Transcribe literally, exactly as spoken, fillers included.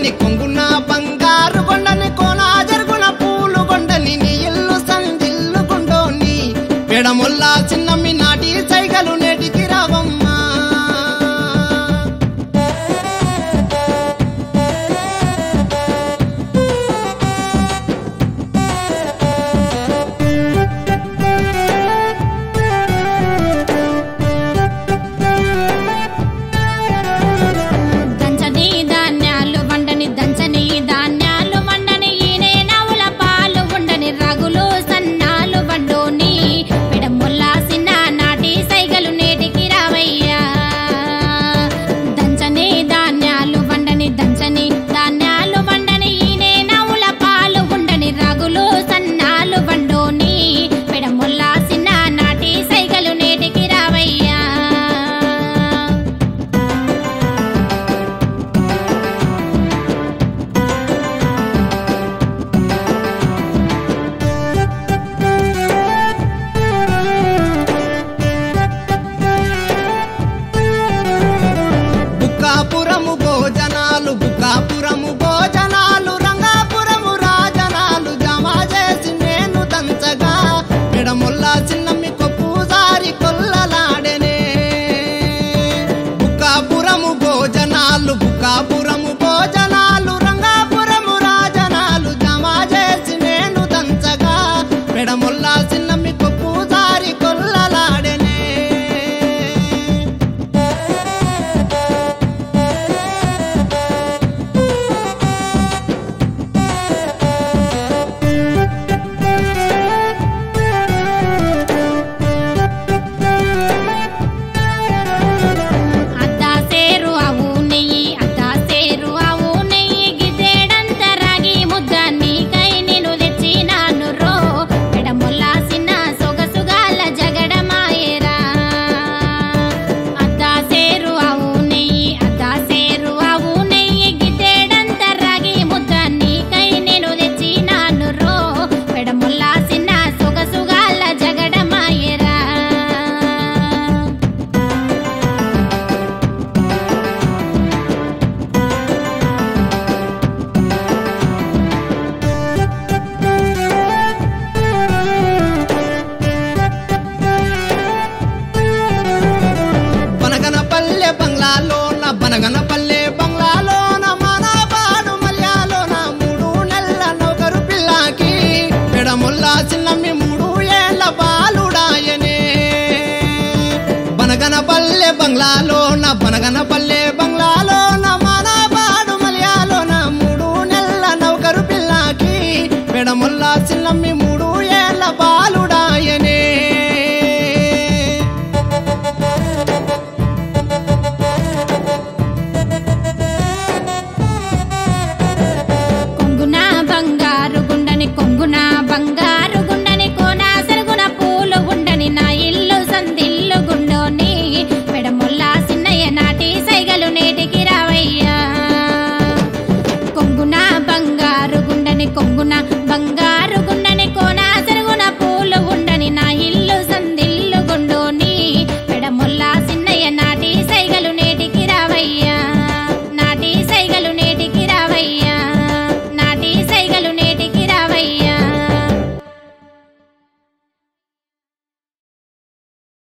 కొండని కొంగున బంగారు కొండని కోనా జరుగున పూలు కొండని నీ ఇల్లు సందిల్లు కొండోని పెడమొల్లా చిన్నమ్మి నాటి సైగలు నేటికి రావమ్మా. బుక్కాపురము భోజనాలు బుక్కాపురము భోజనాలు రంగాపురము రాజనాలు జమ చేసి నేను దంచగా పెడమొల్లా చిన్నమ్మి కొప్పుసారి కొల్లలాడెనే. బుక్కాపురము భోజనాలు బుక్కాపురము భోజనాలు రంగాపురము రాజనాలు జమ చేసి నేను దంచగా పెడమొల్లా చిన్నమ్మి కొప్పుసారి కొల్లలాడెనే. బంగ్లాలోన బనగనపల్లె బంగ్లాలోన మనబాడు మల్యాలోన మూడు నెలల నౌకరు పిల్లకి పెడమొల్లా చిన్నమ్మి మూడు ఏళ్ల బాలుడాయనే. బనగనపల్లె బంగ్లాలోన బనగనపల్లె బంగ్లాలోన మనబాడు మల్యాలోన మూడు నెలల నౌకరు పిల్లకి పెడమొల్లా చిన్నమ్మి మూడు ఏళ్ల బాలుడాయనే. కొంగున బంగారు గుండని కోనా సరుగున పూలు గుండని నా ఇల్లు సందిల్లు గుండోని పెడమొల్లా సిన్నయ్య నాటి సైగలు నేటికి రావయ్యా. కొంగున బంగారు గుండని కొంగున బంగారు